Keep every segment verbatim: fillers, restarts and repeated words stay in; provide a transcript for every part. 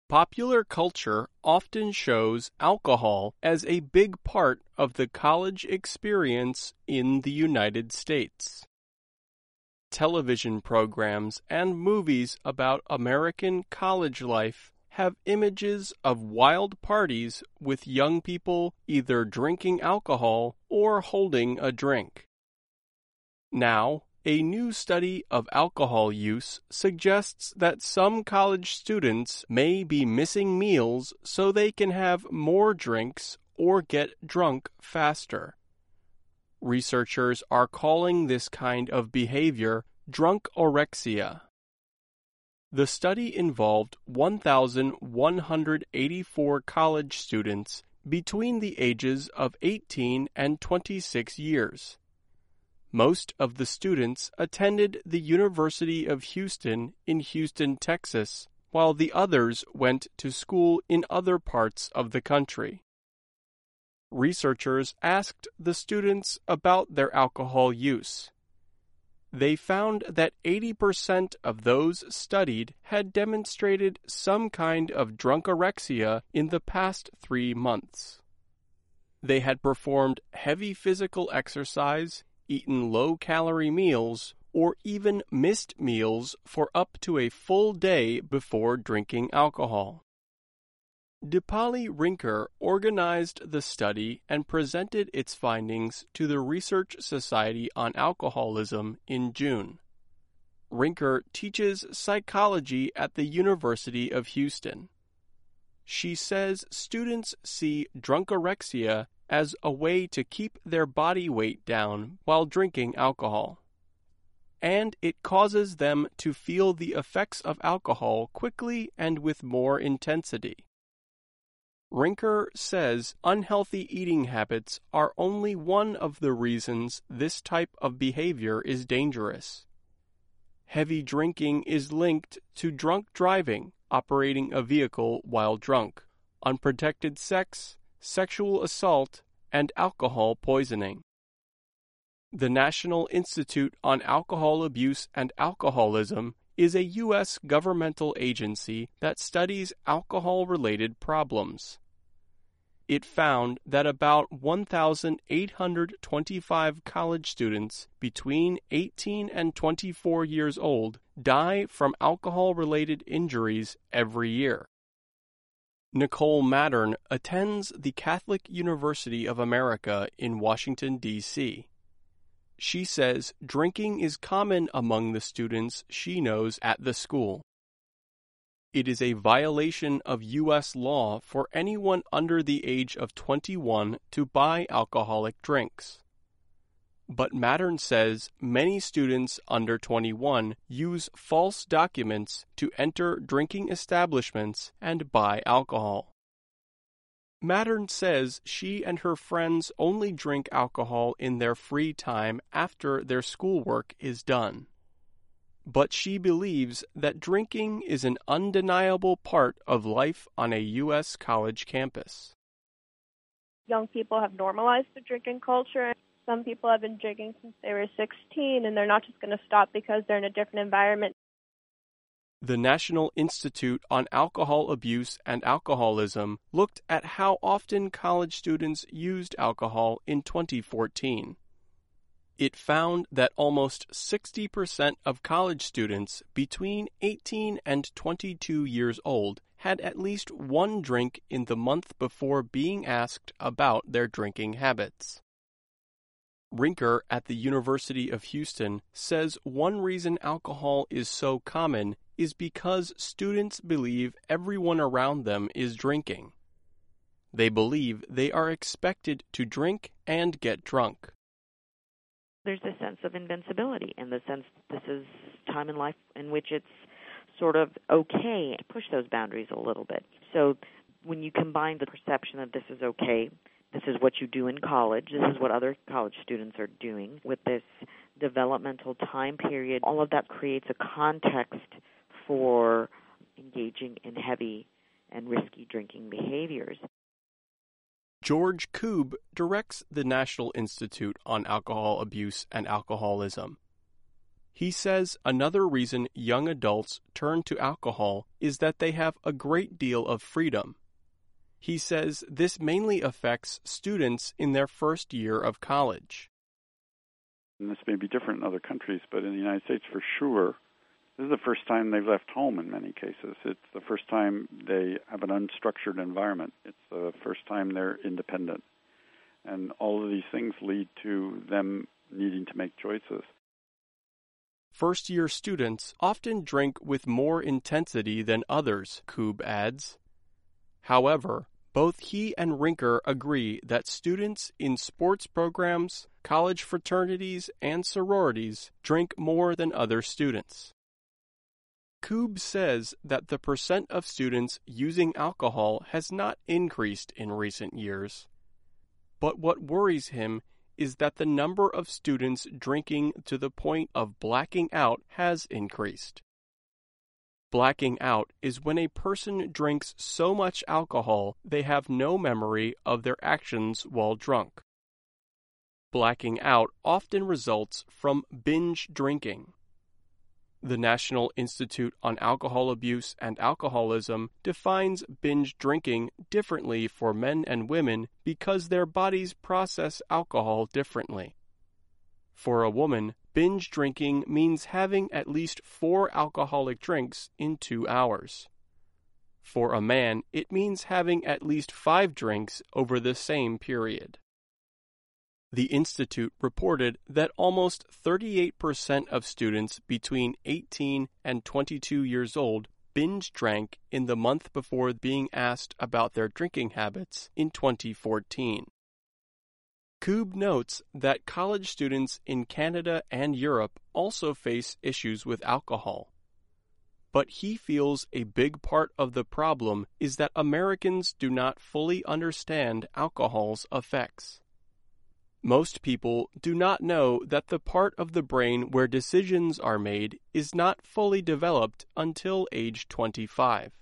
Popular culture often shows alcohol as a big part of the college experience in the United States. Television programs and movies about American college life have images of wild parties with young people either drinking alcohol or holding a drink. Now, a new study of alcohol use suggests that some college students may be missing meals so they can have more drinks or get drunk faster. Researchers are calling this kind of behavior drunkorexia. The study involved one thousand one hundred eighty-four college students between the ages of eighteen and twenty-six years. Most of the students attended the University of Houston in Houston, Texas, while the others went to school in other parts of the country. Researchers asked the students about their alcohol use. They found that eighty percent of those studied had demonstrated some kind of drunkorexia in the past three months. They had performed heavy physical exercise, eaten low-calorie meals, or even missed meals for up to a full day before drinking alcohol. Dipali Rinker organized the study and presented its findings to the Research Society on Alcoholism in June. Rinker teaches psychology at the University of Houston. She says students see drunkorexia as a way to keep their body weight down while drinking alcohol. And it causes them to feel the effects of alcohol quickly and with more intensity. Rinker says unhealthy eating habits are only one of the reasons this type of behavior is dangerous. Heavy drinking is linked to drunk driving, operating a vehicle while drunk, unprotected sex, sexual assault, and alcohol poisoning. The National Institute on Alcohol Abuse and Alcoholism is a U S governmental agency that studies alcohol-related problems. It found that about one thousand eight hundred twenty-five college students between eighteen and twenty-four years old die from alcohol-related injuries every year. Nicole Mattern attends the Catholic University of America in Washington, D C She says drinking is common among the students she knows at the school. It is a violation of U S law for anyone under the age of twenty-one to buy alcoholic drinks. But Mattern says many students under twenty-one use false documents to enter drinking establishments and buy alcohol. Mattern says she and her friends only drink alcohol in their free time after their schoolwork is done. But she believes that drinking is an undeniable part of life on a U S college campus. Young people have normalized the drinking culture. Some people have been drinking since they were sixteen, and they're not just going to stop because they're in a different environment. The National Institute on Alcohol Abuse and Alcoholism looked at how often college students used alcohol in twenty fourteen. It found that almost sixty percent of college students between eighteen and twenty-two years old had at least one drink in the month before being asked about their drinking habits. Rinker at the University of Houston says one reason alcohol is so common is because students believe everyone around them is drinking. They believe they are expected to drink and get drunk. There's a sense of invincibility in the sense this is time in life in which it's sort of okay to push those boundaries a little bit. So when you combine the perception that this is okay, this is what you do in college, this is what other college students are doing with this developmental time period, all of that creates a context for engaging in heavy and risky drinking behaviors. George Koob directs the National Institute on Alcohol Abuse and Alcoholism. He says another reason young adults turn to alcohol is that they have a great deal of freedom. He says this mainly affects students in their first year of college. And this may be different in other countries, but in the United States for sure, this is the first time they've left home in many cases. It's the first time they have an unstructured environment. It's the first time they're independent. And all of these things lead to them needing to make choices. First-year students often drink with more intensity than others, Koob adds. However, both he and Rinker agree that students in sports programs, college fraternities, and sororities drink more than other students. Koob says that the percent of students using alcohol has not increased in recent years. But what worries him is that the number of students drinking to the point of blacking out has increased. Blacking out is when a person drinks so much alcohol they have no memory of their actions while drunk. Blacking out often results from binge drinking. The National Institute on Alcohol Abuse and Alcoholism defines binge drinking differently for men and women because their bodies process alcohol differently. For a woman, binge drinking means having at least four alcoholic drinks in two hours. For a man, it means having at least five drinks over the same period. The Institute reported that almost thirty-eight percent of students between eighteen and twenty-two years old binge drank in the month before being asked about their drinking habits in twenty fourteen. Koob notes that college students in Canada and Europe also face issues with alcohol. But he feels a big part of the problem is that Americans do not fully understand alcohol's effects. Most people do not know that the part of the brain where decisions are made is not fully developed until age twenty-five.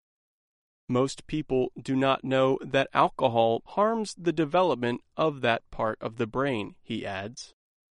Most people do not know that alcohol harms the development of that part of the brain, he adds.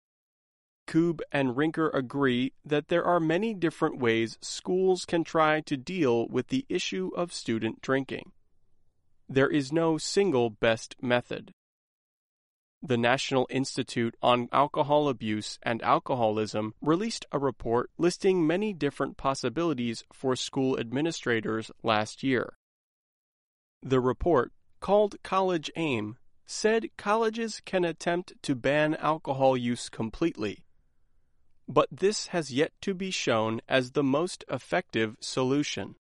Koob and Rinker agree that there are many different ways schools can try to deal with the issue of student drinking. There is no single best method. The National Institute on Alcohol Abuse and Alcoholism released a report listing many different possibilities for school administrators last year. The report, called College AIM, said colleges can attempt to ban alcohol use completely. But this has yet to be shown as the most effective solution.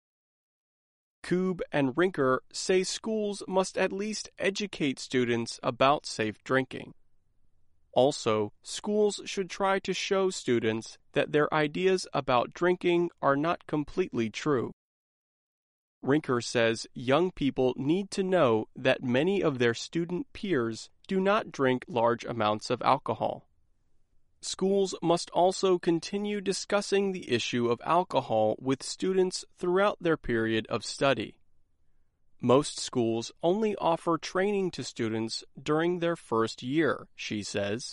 Koob and Rinker say schools must at least educate students about safe drinking. Also, schools should try to show students that their ideas about drinking are not completely true. Rinker says young people need to know that many of their student peers do not drink large amounts of alcohol. Schools must also continue discussing the issue of alcohol with students throughout their period of study. Most schools only offer training to students during their first year, she says.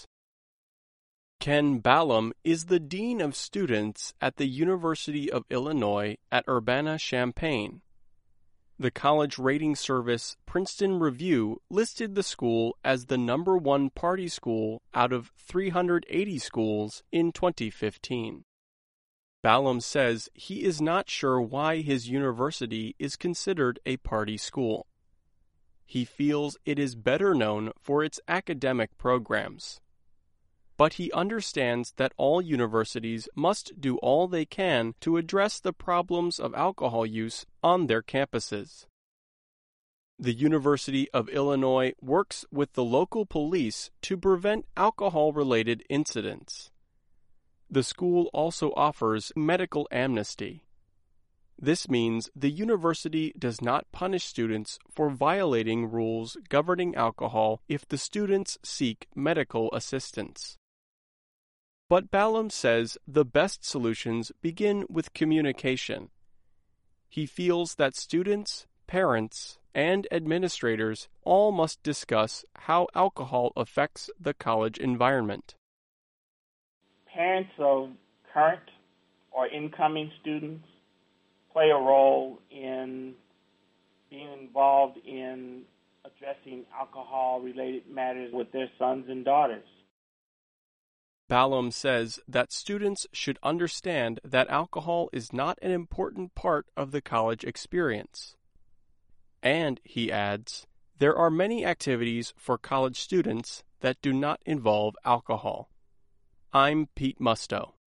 Ken Ballum is the Dean of Students at the University of Illinois at Urbana-Champaign. The college rating service Princeton Review listed the school as the number one party school out of three hundred eighty schools in twenty fifteen. Ballum says he is not sure why his university is considered a party school. He feels it is better known for its academic programs. But he understands that all universities must do all they can to address the problems of alcohol use on their campuses. The University of Illinois works with the local police to prevent alcohol-related incidents. The school also offers medical amnesty. This means the university does not punish students for violating rules governing alcohol if the students seek medical assistance. But Ballum says the best solutions begin with communication. He feels that students, parents, and administrators all must discuss how alcohol affects the college environment. Parents of current or incoming students play a role in being involved in addressing alcohol-related matters with their sons and daughters. Ballum says that students should understand that alcohol is not an important part of the college experience. And, he adds, there are many activities for college students that do not involve alcohol. I'm Pete Musto.